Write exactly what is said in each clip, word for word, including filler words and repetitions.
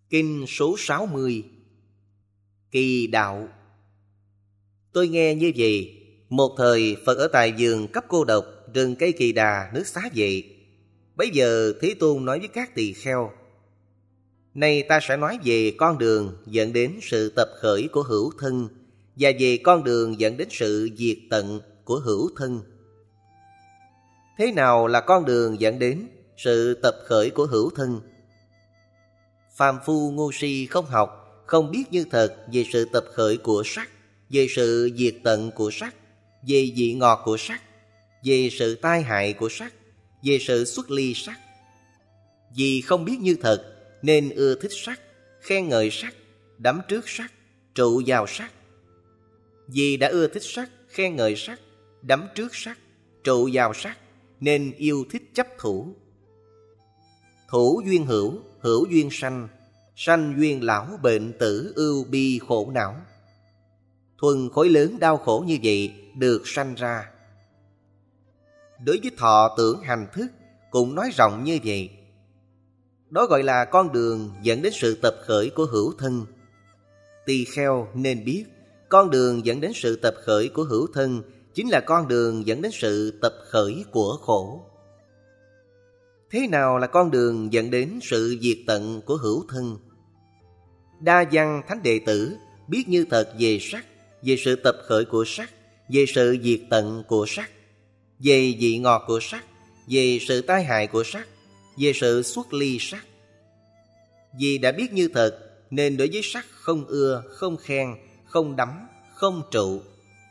Kinh số sáu mươi. Kỳ đạo. Tôi nghe như vậy. Một thời Phật ở tại vườn cấp cô độc, rừng cây Kỳ Đà, nước Xá Vệ. Bấy giờ Thế Tôn nói với các tỳ kheo: nay ta sẽ nói về con đường dẫn đến sự tập khởi của hữu thân, và về con đường dẫn đến sự diệt tận của hữu thân. Thế nào là con đường dẫn đến sự tập khởi của hữu thân? Phàm phu ngu si không học, không biết như thật về sự tập khởi của sắc, về sự diệt tận của sắc, về vị ngọt của sắc, về sự tai hại của sắc, về sự xuất ly sắc. Vì không biết như thật nên ưa thích sắc, khen ngợi sắc, đắm trước sắc, trụ vào sắc. Vì đã ưa thích sắc, khen ngợi sắc, đắm trước sắc, trụ vào sắc, nên yêu thích chấp thủ. Thủ duyên hữu, hữu duyên sanh, sanh duyên lão bệnh tử ưu bi khổ não. Thuần khối lớn đau khổ như vậy được sanh ra. Đối với thọ tưởng hành thức cũng nói rộng như vậy. Đó gọi là con đường dẫn đến sự tập khởi của hữu thân. Tỳ kheo nên biết, con đường dẫn đến sự tập khởi của hữu thân chính là con đường dẫn đến sự tập khởi của khổ. Thế nào là con đường dẫn đến sự diệt tận của hữu thân? Đa văn thánh đệ tử biết như thật về sắc, về sự tập khởi của sắc, về sự diệt tận của sắc, về vị ngọt của sắc, về sự tai hại của sắc, về sự xuất ly sắc. Vì đã biết như thật nên đối với sắc không ưa, không khen, không đắm, không trụ.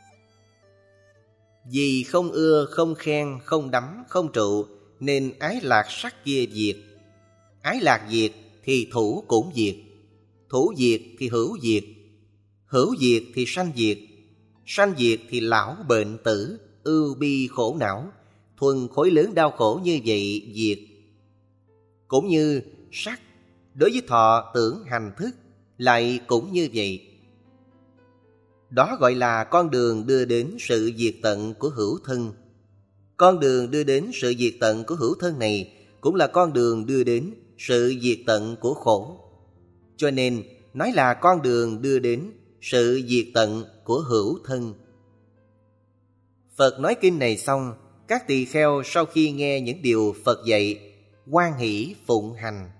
Vì không ưa, không khen, không đắm, không trụ nên ái lạc sắc kia diệt. Ái lạc diệt thì thủ cũng diệt. Thủ diệt thì hữu diệt. Hữu diệt thì sanh diệt. Sanh diệt thì lão bệnh tử ưu bi khổ não. Thuần khối lớn đau khổ như vậy diệt. Cũng như sắc đối với thọ tưởng hành thức lại cũng như vậy. Đó gọi là con đường đưa đến sự diệt tận của hữu thân. Con đường đưa đến sự diệt tận của hữu thân này cũng là con đường đưa đến sự diệt tận của khổ. Cho nên nói là con đường đưa đến sự diệt tận của hữu thân. Phật nói kinh này xong, các tỳ kheo sau khi nghe những điều Phật dạy, hoan hỷ phụng hành.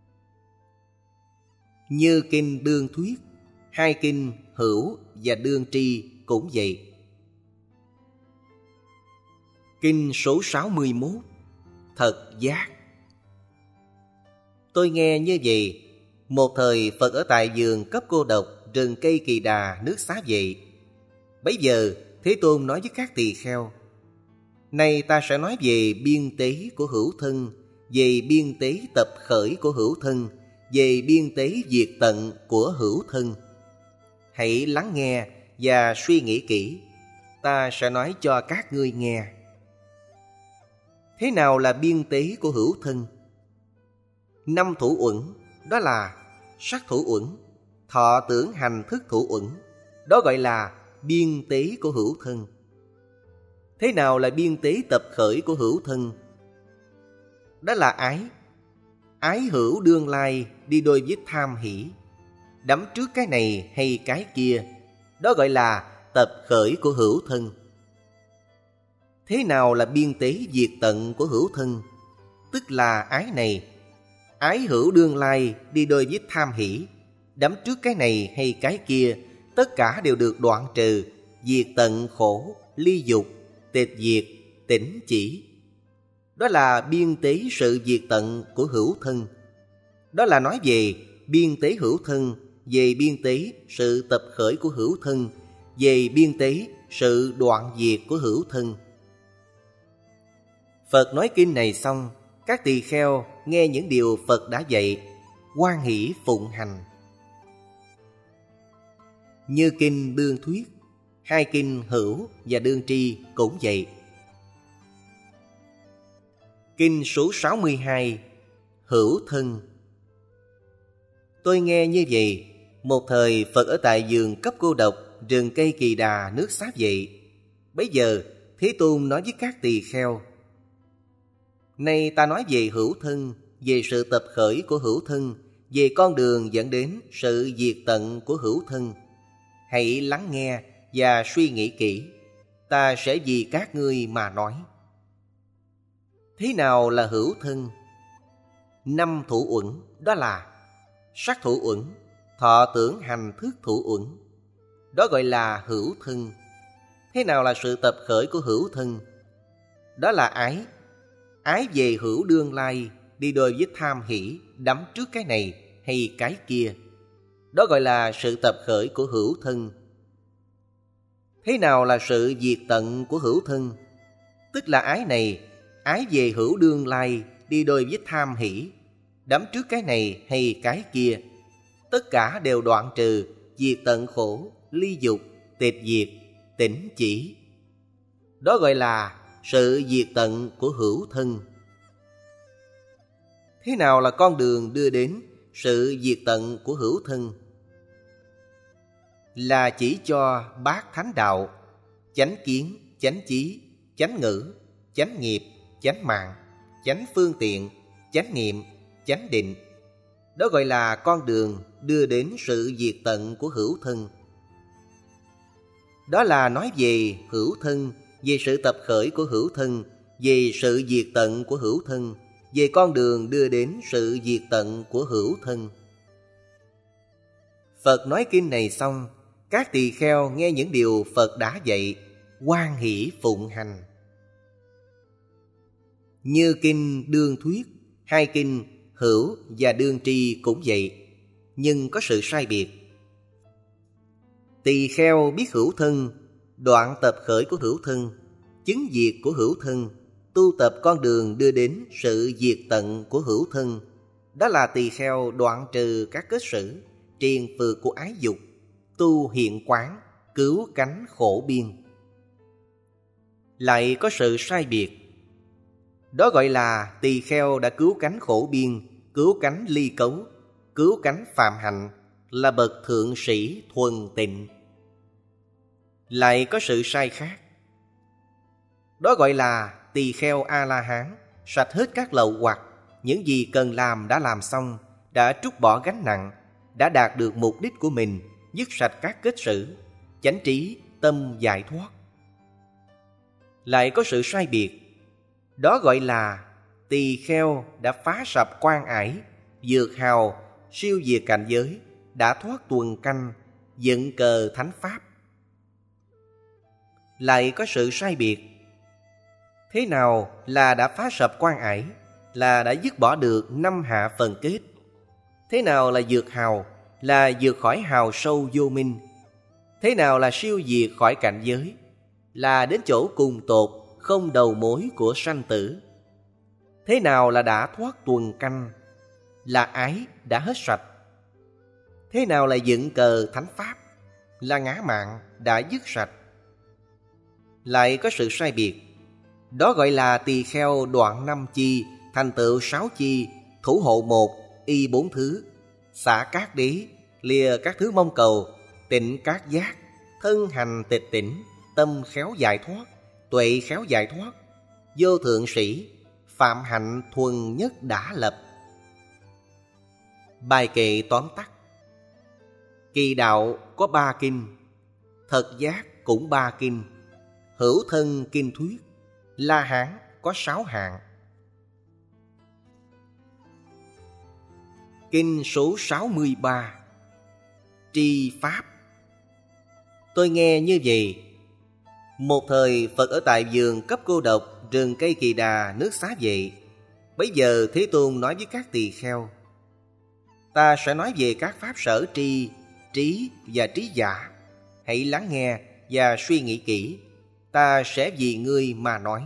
Như kinh Đương Thuyết, hai kinh Hữu và Đương Tri cũng vậy. Kinh số sáu mươi mốt. Thật giác. Tôi nghe như vậy. Một thời Phật ở tại vườn cấp cô độc, rừng cây Kỳ Đà, nước Xá Vệ. Bấy giờ Thế Tôn nói với các tỳ kheo: nay ta sẽ nói về biên tế của hữu thân, về biên tế tập khởi của hữu thân, về biên tế diệt tận của hữu thân. Hãy lắng nghe và suy nghĩ kỹ. Ta sẽ nói cho các ngươi nghe. Thế nào là biên tế của hữu thân? Năm thủ uẩn, đó là sắc thủ uẩn, thọ tưởng hành thức thủ uẩn. Đó gọi là biên tế của hữu thân. Thế nào là biên tế tập khởi của hữu thân? Đó là ái. Ái hữu đương lai đi đôi với tham hỷ. Đắm trước cái này hay cái kia. Đó gọi là tập khởi của hữu thân. Thế nào là biên tế diệt tận của hữu thân? Tức là ái này. Ái hữu đương lai đi đôi với tham hỷ. Đắm trước cái này hay cái kia, tất cả đều được đoạn trừ, diệt tận khổ, ly dục, tịch diệt, tỉnh chỉ. Đó là biên tế sự diệt tận của hữu thân. Đó là nói về biên tế hữu thân, về biên tế sự tập khởi của hữu thân, về biên tế sự đoạn diệt của hữu thân. Phật nói kinh này xong, các tỳ kheo nghe những điều Phật đã dạy, hoan hỷ phụng hành. Như kinh Đương Thuyết, hai kinh Hữu và Đương Tri cũng vậy. Kinh số sáu mươi hai. Hữu thân. Tôi nghe như vậy. Một thời Phật ở tại vườn cấp cô độc, rừng cây Kỳ Đà, nước Xá Vệ. Bấy giờ Thế Tôn nói với các tỳ kheo: nay ta nói về hữu thân, về sự tập khởi của hữu thân, về con đường dẫn đến sự diệt tận của hữu thân. Hãy lắng nghe và suy nghĩ kỹ. Ta sẽ vì các ngươi mà nói. Thế nào là hữu thân? Năm thủ uẩn đó là sắc thủ uẩn, thọ tưởng hành thức thủ uẩn. Đó gọi là hữu thân. Thế nào là sự tập khởi của hữu thân? Đó là ái. Ái về hữu đương lai, đi đôi với tham hỷ, đắm trước cái này hay cái kia. Đó gọi là sự tập khởi của hữu thân. Thế nào là sự diệt tận của hữu thân? Tức là ái này, ái về hữu đương lai, đi đôi với tham hỷ, đắm trước cái này hay cái kia. Tất cả đều đoạn trừ, diệt tận khổ, ly dục, tịch diệt, tỉnh chỉ. Đó gọi là sự diệt tận của hữu thân. Thế nào là con đường đưa đến sự diệt tận của hữu thân? Là chỉ cho bát thánh đạo, chánh kiến, chánh chí, chánh ngữ, chánh nghiệp, chánh mạng, chánh phương tiện, chánh niệm, chánh định. Đó gọi là con đường đưa đến sự diệt tận của hữu thân. Đó là nói về hữu thân, về sự tập khởi của hữu thân, về sự diệt tận của hữu thân, về con đường đưa đến sự diệt tận của hữu thân. Phật nói kinh này xong, các tỳ kheo nghe những điều Phật đã dạy, hoan hỷ phụng hành. Như kinh Đương Thuyết, hai kinh Hữu và Đương Tri cũng vậy, nhưng có sự sai biệt. Tỳ kheo biết hữu thân, đoạn tập khởi của hữu thân, chứng diệt của hữu thân, tu tập con đường đưa đến sự diệt tận của hữu thân. Đó là tỳ kheo đoạn trừ các kết sử, triền phược của ái dục, tu hiện quán, cứu cánh khổ biên. Lại có sự sai biệt. Đó gọi là tỳ kheo đã cứu cánh khổ biên, cứu cánh ly cấu, cứu cánh phạm hạnh, là bậc thượng sĩ thuần tịnh. Lại có sự sai khác. Đó gọi là tỳ kheo A-la-hán, sạch hết các lậu hoặc, những gì cần làm đã làm xong, đã trút bỏ gánh nặng, đã đạt được mục đích của mình, dứt sạch các kết sử, chánh trí, tâm giải thoát. Lại có sự sai biệt. Đó gọi là tỳ kheo đã phá sập quan ải, vượt hào, siêu diệt cảnh giới, đã thoát tuần canh, dựng cờ thánh pháp. Lại có sự sai biệt. Thế nào là đã phá sập quan ải, là đã dứt bỏ được năm hạ phần kết? Thế nào là vượt hào, là vượt khỏi hào sâu vô minh? Thế nào là siêu diệt khỏi cảnh giới, là đến chỗ cùng tột, không đầu mối của sanh tử? Thế nào là đã thoát tuần canh, là ái đã hết sạch? Thế nào là dựng cờ thánh pháp, là ngã mạn đã dứt sạch? Lại có sự sai biệt. Đó gọi là tỳ kheo đoạn năm chi, thành tựu sáu chi, thủ hộ một, y bốn thứ, xả các đế, lìa các thứ mong cầu, tịnh các giác, thân hành tịch tỉnh, tâm khéo giải thoát, tuệ khéo giải thoát, vô thượng sĩ, phạm hạnh thuần nhất đã lập. Bài kệ tóm tắt. Kỳ đạo có ba kinh, thật giác cũng ba kinh, hữu thân kinh thuyết, La Hán có sáu hạng. Kinh số sáu mươi ba, Tri Pháp. Tôi nghe như vậy. Một thời Phật ở tại vườn cấp cô độc, rừng cây Kỳ Đà, nước Xá Vệ. Bấy giờ Thế Tôn nói với các tỳ kheo: Ta sẽ nói về các pháp sở tri, trí và trí giả. Hãy lắng nghe và suy nghĩ kỹ. Ta sẽ vì ngươi mà nói.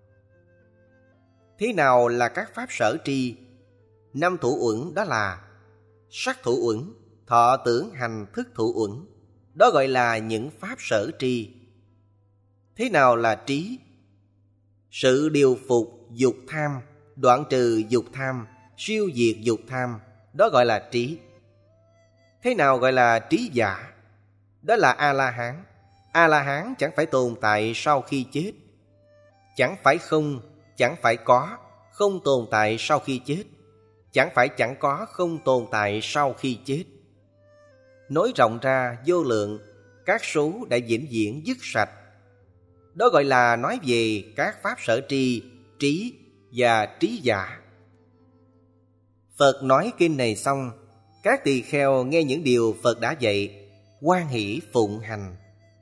Thế nào là các pháp sở tri? Năm thủ uẩn đó là sắc thủ uẩn, thọ tưởng hành thức thủ uẩn. Đó gọi là những pháp sở tri. Thế nào là trí? Sự điều phục dục tham, đoạn trừ dục tham, siêu diệt dục tham. Đó gọi là trí. Thế nào gọi là trí giả? Đó là A-la-hán. A-la-hán chẳng phải tồn tại sau khi chết, chẳng phải không, chẳng phải có, không tồn tại sau khi chết, chẳng phải chẳng có không tồn tại sau khi chết. Nói rộng ra vô lượng, các số đã vĩnh viễn dứt sạch. Đó gọi là nói về các pháp sở tri, trí và trí giả. Phật nói kinh này xong, các tỳ kheo nghe những điều Phật đã dạy, hoan hỷ phụng hành.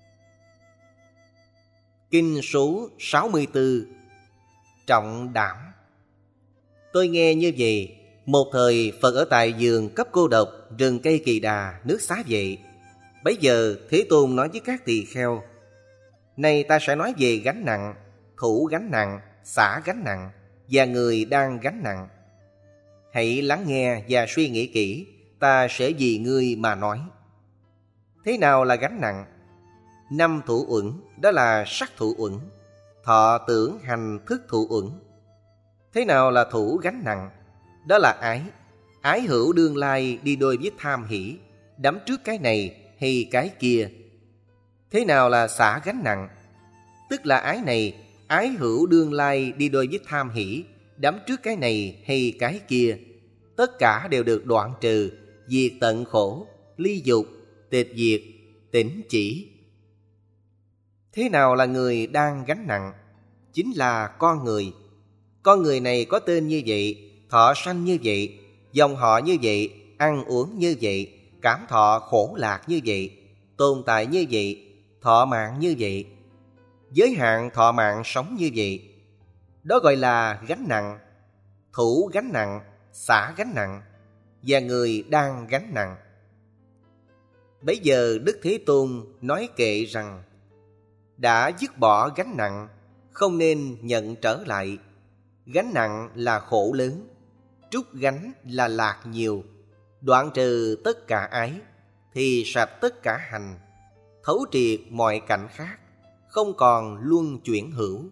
Kinh số sáu mươi tư. Trọng đảm. Tôi nghe như vậy, một thời Phật ở tại vườn cấp cô độc, rừng cây Kỳ Đà, nước Xá Vệ. Bấy giờ Thế Tôn nói với các tỳ kheo: Này ta sẽ nói về gánh nặng, thủ gánh nặng, xả gánh nặng và người đang gánh nặng. Hãy lắng nghe và suy nghĩ kỹ, ta sẽ vì ngươi mà nói. Thế nào là gánh nặng? Năm thủ uẩn, đó là sắc thủ uẩn, thọ tưởng hành thức thủ uẩn. Thế nào là thủ gánh nặng? Đó là ái. Ái hữu đương lai đi đôi với tham hỷ, đắm trước cái này hay cái kia. Thế nào là xả gánh nặng? Tức là ái này, ái hữu đương lai đi đôi với tham hỷ, đắm trước cái này hay cái kia. Tất cả đều được đoạn trừ, diệt tận khổ, ly dục, tịch diệt, tỉnh chỉ. Thế nào là người đang gánh nặng? Chính là con người. Con người này có tên như vậy, thọ sanh như vậy, dòng họ như vậy, ăn uống như vậy, cảm thọ khổ lạc như vậy, tồn tại như vậy, thọ mạng như vậy, giới hạn thọ mạng sống như vậy. Đó gọi là gánh nặng, thủ gánh nặng, xả gánh nặng và người đang gánh nặng. Bấy giờ Đức Thế Tôn nói kệ rằng: đã dứt bỏ gánh nặng, không nên nhận trở lại. Gánh nặng là khổ lớn, trút gánh là lạc nhiều. Đoạn trừ tất cả ái, thì sạch tất cả hành, thấu triệt mọi cảnh khác, không còn luân chuyển hữu.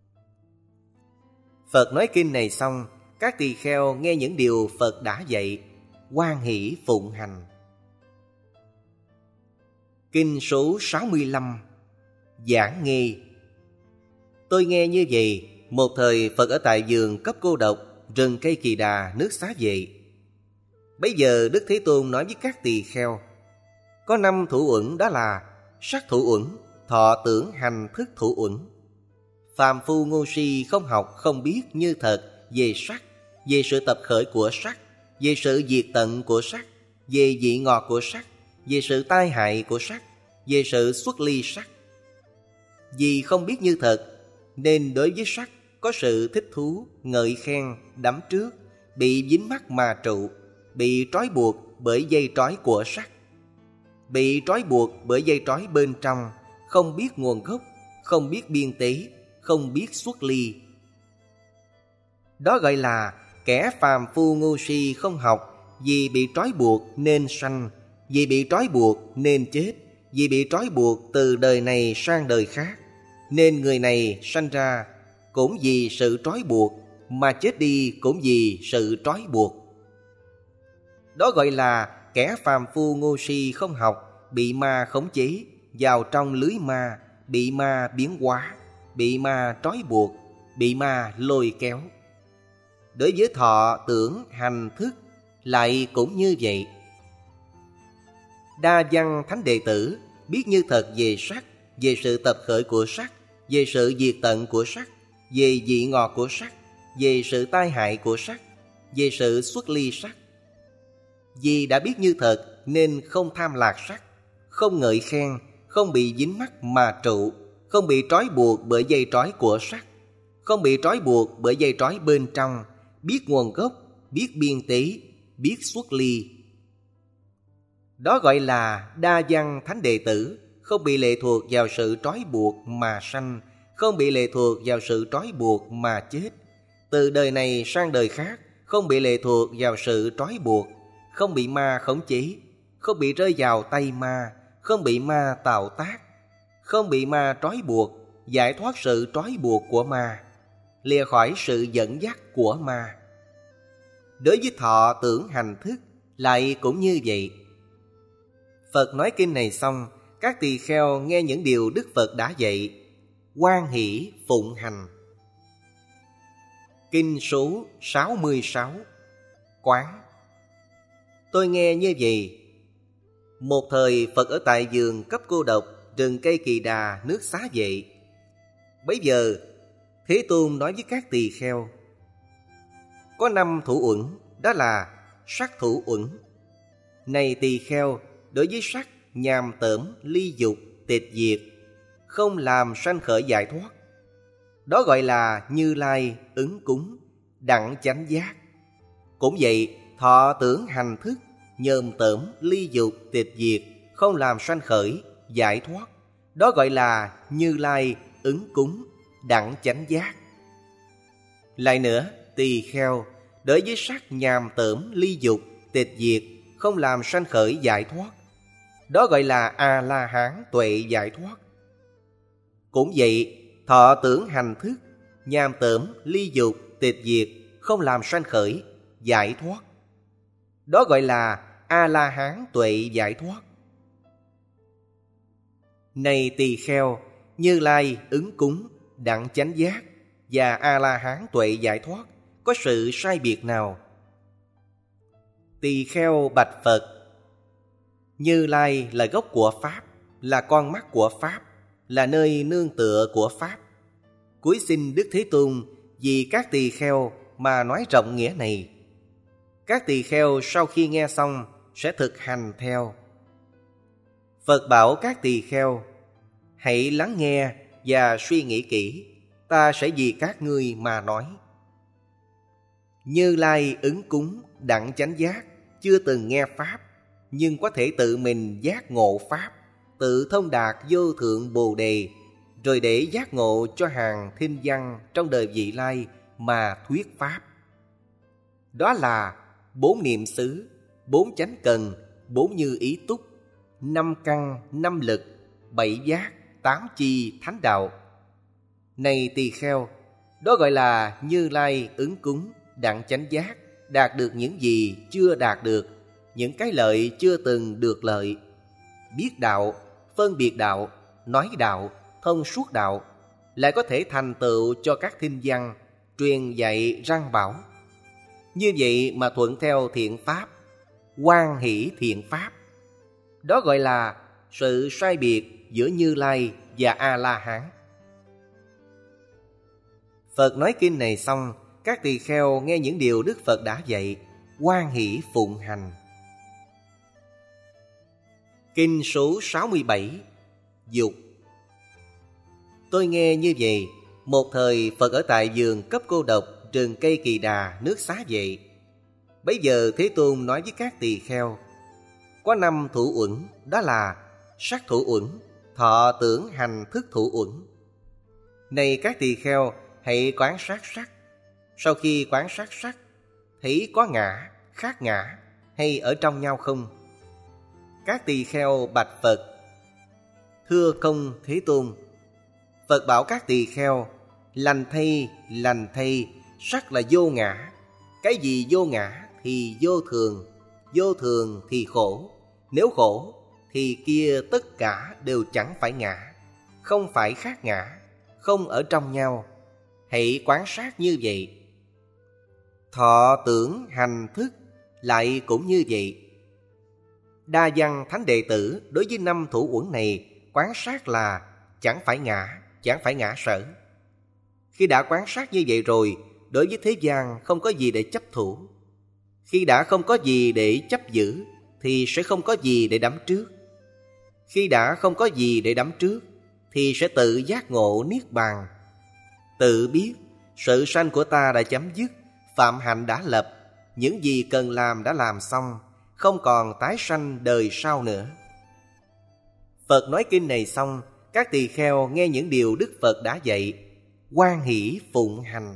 Phật nói kinh này xong, các tỳ kheo nghe những điều Phật đã dạy, hoan hỷ phụng hành. Kinh số sáu mươi lăm. Giảng nghe. Tôi nghe như vậy, một thời Phật ở tại vườn cấp cô độc, rừng cây Kỳ Đà, nước Xá Vệ. Bấy giờ Đức Thế Tôn nói với các tỳ kheo: có năm thủ uẩn, đó là sắc thủ uẩn, thọ tưởng hành thức thủ uẩn. Phàm phu ngu si không học không biết như thật về sắc, về sự tập khởi của sắc, về sự diệt tận của sắc, về vị ngọt của sắc, về sự tai hại của sắc, về sự xuất ly sắc. Vì không biết như thật, nên đối với sắc có sự thích thú, ngợi khen, đắm trước, bị dính mắc mà trụ, bị trói buộc bởi dây trói của sắc, bị trói buộc bởi dây trói bên trong, không biết nguồn gốc, không biết biên tế, không biết xuất ly. Đó gọi là kẻ phàm phu ngu si không học, vì bị trói buộc nên sanh, vì bị trói buộc nên chết, vì bị trói buộc từ đời này sang đời khác, nên người này sanh ra cũng vì sự trói buộc, mà chết đi cũng vì sự trói buộc. Đó gọi là kẻ phàm phu ngu si không học, bị ma khống chế, vào trong lưới ma, bị ma biến hóa, bị ma trói buộc, bị ma lôi kéo. Đối với thọ tưởng hành thức lại cũng như vậy. Đa văn thánh đệ tử biết như thật về sắc, về sự tập khởi của sắc, về sự diệt tận của sắc, về vị ngọt của sắc, về sự tai hại của sắc, về sự xuất ly sắc. Vì đã biết như thật nên không tham lạc sắc, không ngợi khen, không bị dính mắc mà trụ, không bị trói buộc bởi dây trói của sắc, không bị trói buộc bởi dây trói bên trong, biết nguồn gốc, biết biên tế, biết xuất ly. Đó gọi là đa văn thánh đệ tử, không bị lệ thuộc vào sự trói buộc mà sanh, không bị lệ thuộc vào sự trói buộc mà chết. Từ đời này sang đời khác, không bị lệ thuộc vào sự trói buộc, không bị ma khống chế, không bị rơi vào tay ma, không bị ma tạo tác, không bị ma trói buộc, giải thoát sự trói buộc của ma, lìa khỏi sự dẫn dắt của ma. Đối với thọ tưởng hành thức lại cũng như vậy. Phật nói kinh này xong, các tỳ kheo nghe những điều Đức Phật đã dạy, hoan hỷ phụng hành. Kinh số sáu mươi sáu. Quán. Tôi nghe như vậy. Một thời Phật ở tại vườn cấp cô độc, rừng cây Kỳ Đà, nước Xá Vệ. Bấy giờ Thế Tôn nói với các tỳ kheo: có năm thủ uẩn, đó là sắc thủ uẩn. Này tỳ kheo, đối với sắc, nhàm tởm, ly dục, tịch diệt, không làm sanh khởi giải thoát, đó gọi là Như Lai ứng cúng, đặng chánh giác. Cũng vậy, thọ tưởng hành thức, nhờm tởm, ly dục, tịch diệt, không làm sanh khởi giải thoát, đó gọi là Như Lai ứng cúng, đặng chánh giác. Lại nữa, tỳ kheo, đối với sắc, nhàm tởm, ly dục, tịch diệt, không làm sanh khởi giải thoát, đó gọi là A La Hán tuệ giải thoát. Cũng vậy, thọ tưởng hành thức, nhàm tởm, ly dục, tịch diệt, không làm sanh khởi giải thoát, đó gọi là A La Hán tuệ giải thoát. Này tỳ kheo, Như Lai ứng cúng, đặng chánh giác và A La Hán tuệ giải thoát có sự sai biệt nào? Tỳ kheo bạch Phật: Như Lai là gốc của Pháp, là con mắt của Pháp, là nơi nương tựa của Pháp. Cúi xin Đức Thế Tôn vì các tỳ kheo mà nói rộng nghĩa này. Các tỳ kheo sau khi nghe xong sẽ thực hành theo. Phật bảo các tỳ kheo: hãy lắng nghe và suy nghĩ kỹ, ta sẽ vì các ngươi mà nói. Như Lai ứng cúng, đặng chánh giác, chưa từng nghe Pháp, nhưng có thể tự mình giác ngộ Pháp, tự thông đạt vô thượng Bồ Đề, rồi để giác ngộ cho hàng thinh văn trong đời vị lai mà thuyết Pháp. Đó là bốn niệm xứ, bốn chánh cần, bốn như ý túc, năm căn, năm lực, bảy giác, tám chi thánh đạo. Này tỳ kheo, đó gọi là Như Lai ứng cúng, đặng chánh giác, đạt được những gì chưa đạt được, những cái lợi chưa từng được lợi, biết đạo, phân biệt đạo, nói đạo, thông suốt đạo, lại có thể thành tựu cho các thinh văn, truyền dạy răng bảo. Như vậy mà thuận theo thiện pháp, hoan hỷ thiện pháp, đó gọi là sự sai biệt giữa Như Lai và A La Hán. Phật nói kinh này xong, các tỳ kheo nghe những điều Đức Phật đã dạy, hoan hỷ phụng hành. Kinh số sáu mươi bảy. Dục. Tôi nghe như vậy, một thời Phật ở tại vườn cấp cô độc, rừng cây Kỳ Đà, nước Xá Vệ. Bấy giờ Thế Tôn nói với các tỳ kheo: có năm thủ uẩn, đó là sắc thủ uẩn, thọ tưởng hành thức thủ uẩn. Này các tỳ kheo, hãy quán sát sắc. Sau khi quán sát sắc, thấy có ngã, khác ngã, hay ở trong nhau không? Các tỳ kheo bạch Phật: thưa công Thế Tôn. Phật bảo các tỳ kheo: lành thay, lành thay, sắc là vô ngã. Cái gì vô ngã thì vô thường, vô thường thì khổ. Nếu khổ thì kia tất cả đều chẳng phải ngã, không phải khác ngã, không ở trong nhau. Hãy quán sát như vậy. Thọ tưởng hành thức lại cũng như vậy. Đa văn thánh đệ tử đối với năm thủ uẩn này quán sát là chẳng phải ngã, chẳng phải ngã sở. Khi đã quán sát như vậy rồi, đối với thế gian không có gì để chấp thủ. Khi đã không có gì để chấp giữ thì sẽ không có gì để đắm trước. Khi đã không có gì để đắm trước thì sẽ tự giác ngộ niết bàn. Tự biết sự sanh của ta đã chấm dứt, phạm hạnh đã lập, những gì cần làm đã làm xong, không còn tái sanh đời sau nữa. Phật nói kinh này xong, các tỳ kheo nghe những điều Đức Phật đã dạy, hoan hỷ phụng hành.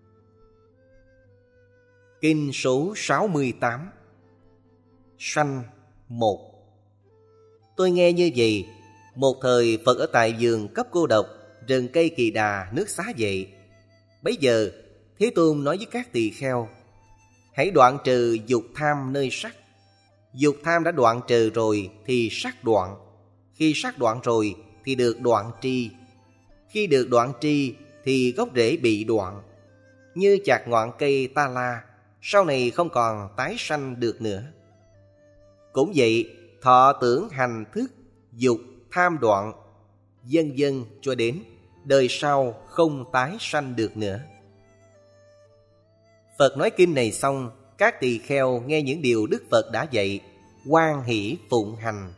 Kinh số sáu mươi tám. Sanh một. Tôi nghe như vậy, một thời Phật ở tại vườn cấp cô độc, rừng cây Kỳ Đà, nước Xá Vệ. Bấy giờ Thế Tôn nói với các tỳ kheo: hãy đoạn trừ dục tham nơi sắc. Dục tham đã đoạn trừ rồi thì sắc đoạn. Khi sắc đoạn rồi thì được đoạn tri. Khi được đoạn tri thì gốc rễ bị đoạn. Như chạc ngọn cây ta la, sau này không còn tái sanh được nữa. Cũng vậy, thọ tưởng hành thức, dục tham đoạn, vân vân cho đến đời sau không tái sanh được nữa. Phật nói kinh này xong, các tỳ kheo nghe những điều Đức Phật đã dạy, hoan hỷ phụng hành.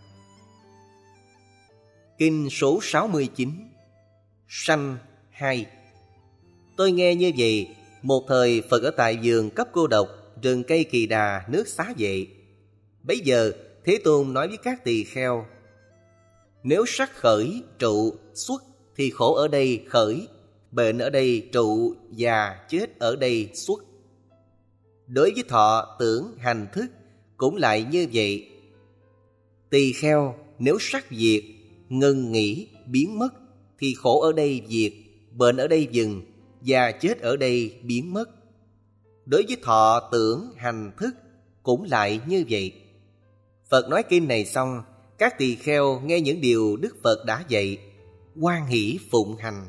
Kinh số sáu mươi chín. Sanh hai. Tôi nghe như vậy, một thời Phật ở tại vườn Cấp Cô Độc, rừng cây Kỳ Đà, nước Xá Vệ. Bấy giờ Thế Tôn nói với các tỳ kheo: nếu sắc khởi, trụ, xuất thì khổ ở đây khởi, bệnh ở đây trụ, già, chết ở đây xuất. Đối với thọ, tưởng, hành, thức cũng lại như vậy. Tỳ kheo, nếu sắc diệt, ngừng nghỉ, biến mất thì khổ ở đây diệt, bệnh ở đây dừng, già chết ở đây biến mất. Đối với thọ, tưởng, hành, thức cũng lại như vậy. Phật nói kinh này xong, các tỳ kheo nghe những điều Đức Phật đã dạy, hoan hỷ phụng hành.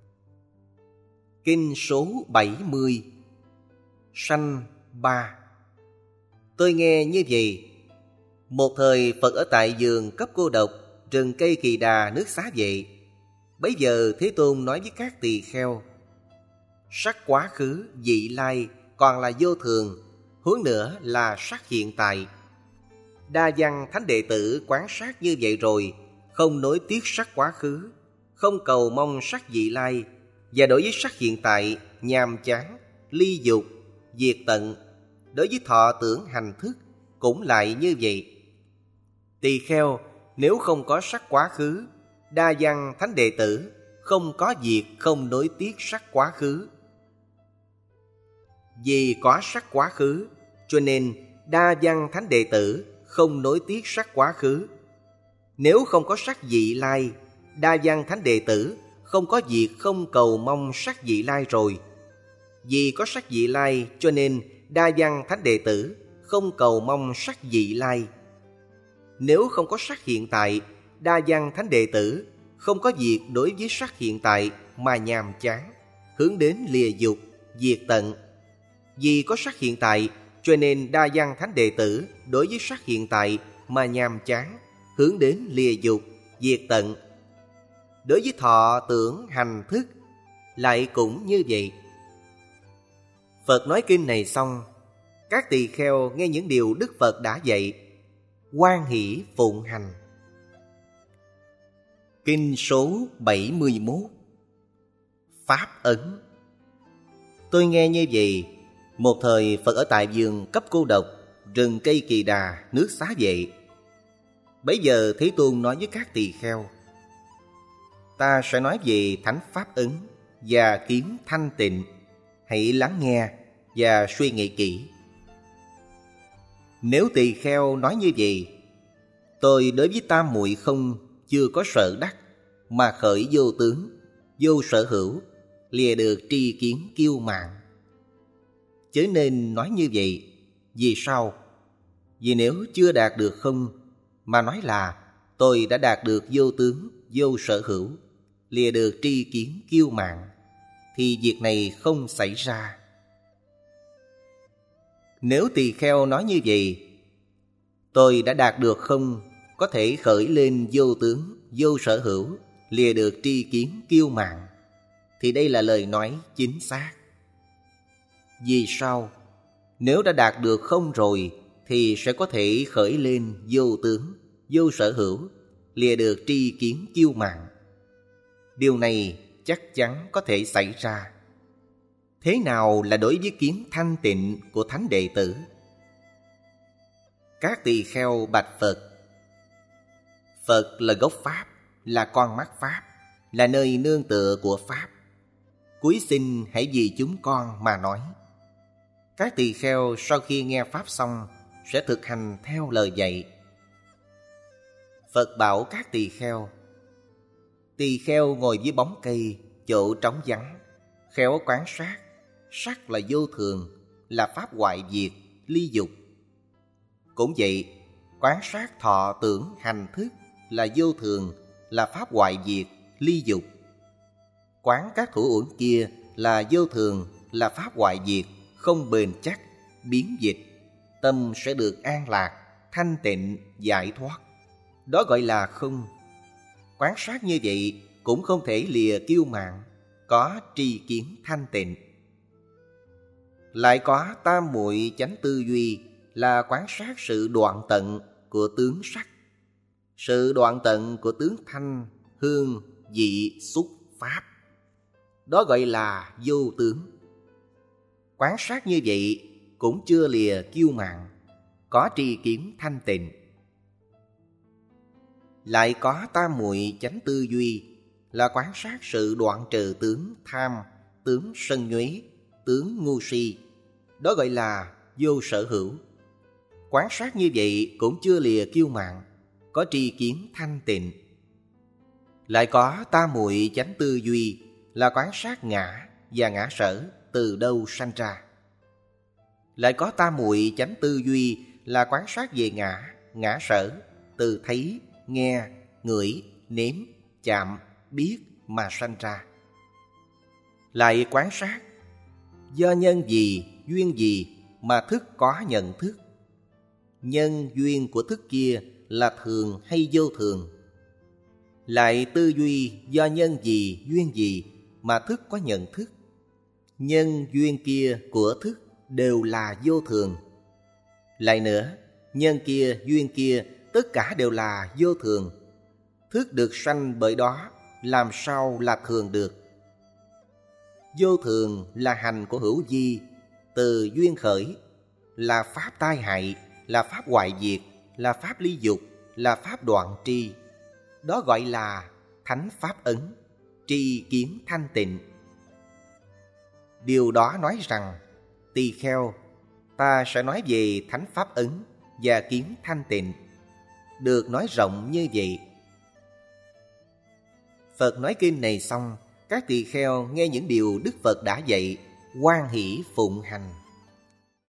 Kinh số bảy mươi. Sanh ba. Tôi nghe như vậy, một thời Phật ở tại vườn Cấp Cô Độc, rừng cây Kỳ Đà, nước Xá Vệ. Bấy giờ Thế Tôn nói với các tỳ kheo: sắc quá khứ, vị lai còn là vô thường, huống nữa là sắc hiện tại. Đa văn thánh đệ tử quán sát như vậy rồi, không nối tiếc sắc quá khứ, không cầu mong sắc vị lai, và đối với sắc hiện tại nhàm chán, ly dục, diệt tận. Đối với thọ tưởng hành thức cũng lại như vậy. Tỳ kheo, nếu không có sắc quá khứ, đa văn thánh đệ tử không có việc không nối tiếc sắc quá khứ. Vì có sắc quá khứ, cho nên đa văn thánh đệ tử không nối tiếc sắc quá khứ. Nếu không có sắc vị lai, đa văn thánh đệ tử không có việc không cầu mong sắc vị lai rồi. Vì có sắc vị lai, cho nên đa văn thánh đệ tử không cầu mong sắc vị lai. Nếu không có sắc hiện tại, đa văn thánh đệ tử không có việc đối với sắc hiện tại mà nhàm chán, hướng đến lìa dục, diệt tận. Vì có sắc hiện tại, cho nên đa văn thánh đệ tử đối với sắc hiện tại mà nhàm chán, hướng đến lìa dục, diệt tận. Đối với thọ, tưởng, hành, thức lại cũng như vậy. Phật nói kinh này xong, các tỳ kheo nghe những điều Đức Phật đã dạy, hoan hỷ phụng hành. Kinh số bảy mươi mốt. Pháp ấn. Tôi nghe như vậy, một thời Phật ở tại vườn Cấp Cô Độc, rừng cây Kỳ Đà, nước Xá Vệ. Bấy giờ Thế Tôn nói với các tỳ kheo: ta sẽ nói về thánh pháp ấn và kiến thanh tịnh, hãy lắng nghe và suy nghĩ kỹ. Nếu tỳ kheo nói như vậy, tôi đối với tam muội không chưa có sở đắc, mà khởi vô tướng, vô sở hữu, lìa được tri kiến kiêu mạn. Chớ nên nói như vậy. Vì sao? Vì nếu chưa đạt được không, mà nói là tôi đã đạt được vô tướng, vô sở hữu, lìa được tri kiến kiêu mạn, thì việc này không xảy ra. Nếu tỳ kheo nói như vậy, tôi đã đạt được không, có thể khởi lên vô tướng, vô sở hữu, lìa được tri kiến kiêu mạn, thì đây là lời nói chính xác. Vì sao? Nếu đã đạt được không rồi, thì sẽ có thể khởi lên vô tướng, vô sở hữu, lìa được tri kiến kiêu mạn. Điều này chắc chắn có thể xảy ra. Thế nào là đối với kiến thanh tịnh của thánh đệ tử? Các tỳ kheo bạch Phật: Phật là gốc Pháp, là con mắt Pháp, là nơi nương tựa của Pháp. Cúi xin hãy vì chúng con mà nói. Các tỳ kheo sau khi nghe Pháp xong sẽ thực hành theo lời dạy. Phật bảo các tỳ kheo: tỳ kheo ngồi dưới bóng cây, chỗ trống vắng, khéo quán sát. Sắc là vô thường, là pháp hoại diệt, ly dục. Cũng vậy, quán sát thọ tưởng hành thức là vô thường, là pháp hoại diệt, ly dục. Quán các thủ uẩn kia là vô thường, là pháp hoại diệt, không bền chắc, biến dịch, tâm sẽ được an lạc, thanh tịnh, giải thoát. Đó gọi là không. Quán sát như vậy cũng không thể lìa kiêu mạn, có tri kiến thanh tịnh. Lại có tam muội chánh tư duy, là quán sát sự đoạn tận của tướng sắc, sự đoạn tận của tướng thanh, hương, vị, xúc, pháp. Đó gọi là vô tướng. Quán sát như vậy cũng chưa lìa kiêu mạn, có tri kiến thanh tịnh. Lại có tam muội chánh tư duy, là quán sát sự đoạn trừ tướng tham, tướng sân nhuế, tướng ngu si. Đó gọi là vô sở hữu. Quán sát như vậy cũng chưa lìa kiêu mạn, có tri kiến thanh tịnh. Lại có tam muội chánh tư duy, là quán sát ngã và ngã sở từ đâu sanh ra. Lại có tam muội chánh tư duy, là quán sát về ngã, ngã sở từ thấy, nghe, ngửi, nếm, chạm, biết mà sanh ra. Lại quán sát do nhân gì, duyên gì mà thức có nhận thức. Nhân duyên của thức kia là thường hay vô thường. Lại tư duy do nhân gì, duyên gì mà thức có nhận thức. Nhân duyên kia của thức đều là vô thường. Lại nữa, nhân kia, duyên kia tất cả đều là vô thường. Thức được sanh bởi đó, làm sao là thường được? Vô thường là hành của hữu vi, từ duyên khởi, là pháp tai hại, là pháp hoại diệt, là pháp ly dục, là pháp đoạn tri. Đó gọi là thánh pháp ấn, tri kiến thanh tịnh. Điều đó nói rằng, tỳ kheo, ta sẽ nói về thánh pháp ấn và kiến thanh tịnh. Được nói rộng như vậy. Phật nói kinh này xong, các tỳ kheo nghe những điều Đức Phật đã dạy, hoan hỷ phụng hành.